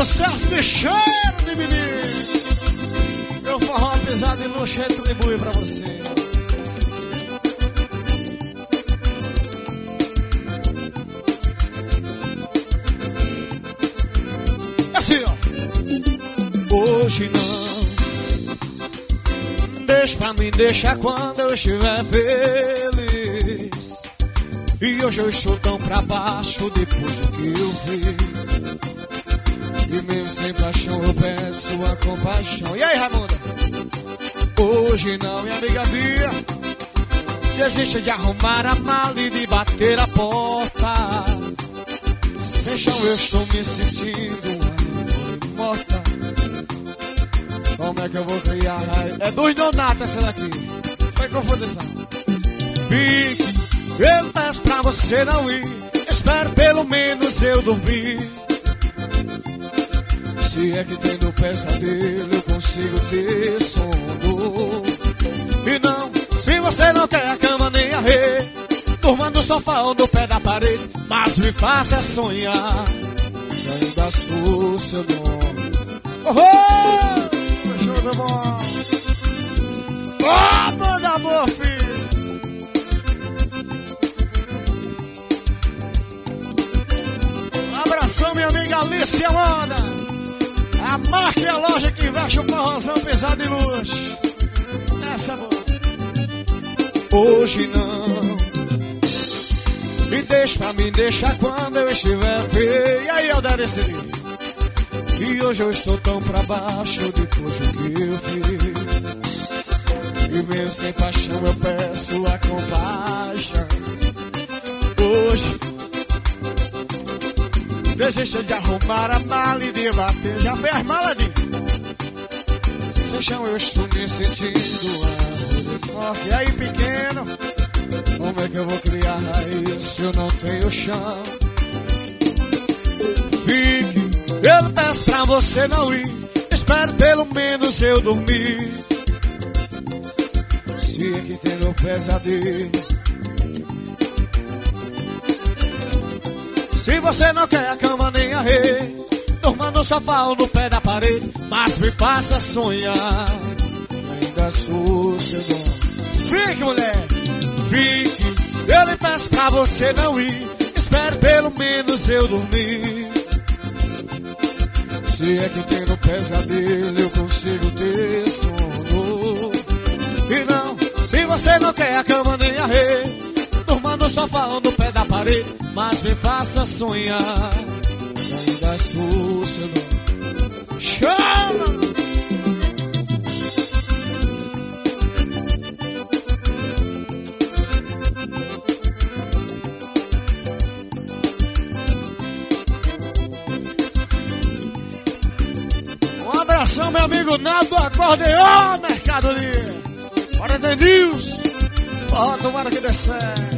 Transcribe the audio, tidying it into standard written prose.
sucesso de cheiro de menino. Meu forró pisado e luxo retribui pra você. Assim, ó. Hoje não, deixa pra mim, deixa quando eu estiver feliz. E hoje eu estou tão pra baixo depois do que eu fiz. E mesmo sem paixão eu peço a compaixão. E aí, Ramunda? Hoje não, minha amiga Bia, desiste de arrumar a mala e de bater a porta. Sem chão eu estou me sentindo morta. Como é que eu vou criar raiva? É dos Donato essa daqui. Foi confundição. Fique, eu peço pra você não ir. Espero pelo menos eu dormir. Se é que tem no pesadelo eu consigo ter sono. E não, se você não quer a cama nem a rede, durma no sofá ou no pé da parede, mas me faça sonhar. Ainda sou seu nome. Oh, show de bola. Oh, manda boa, filho. Um abração, minha amiga Alicia Modas. A marca e a loja que veste o forrozão pesado e luxo. Essa é boa. Hoje não, me deixa pra mim, deixa quando eu estiver feio. E aí, Alder, esse dia. E hoje eu estou tão pra baixo depois do que eu fiz. E mesmo sem paixão eu peço a compaixão. Hoje desista de arrumar a mala e de bater. Já fez as malas de sem chão eu estou me sentindo forte. E aí, pequeno, como é que eu vou criar raiz se eu não tenho chão? Fique, eu peço pra você não ir. Espero pelo menos eu dormir. Se é que tem no pesadelo. Se você não quer a cama nem a rede, durma no sofá ou no pé da parede, mas me faça sonhar. Ainda sou seu nome. Fique, mulher, fique. Eu lhe peço pra você não ir. Espero pelo menos eu dormir. Se é que tem no pesadelo eu consigo ter sono. E não, se você não quer a cama nem a rede, durma no sofá ou no pé da parede, mas me faça sonhar. Ainda sou seu nome. Chama! Um abração, meu amigo Nado Acordeon, Mercado Livre. Bora, Denilson. Ó, tomara que dê certo.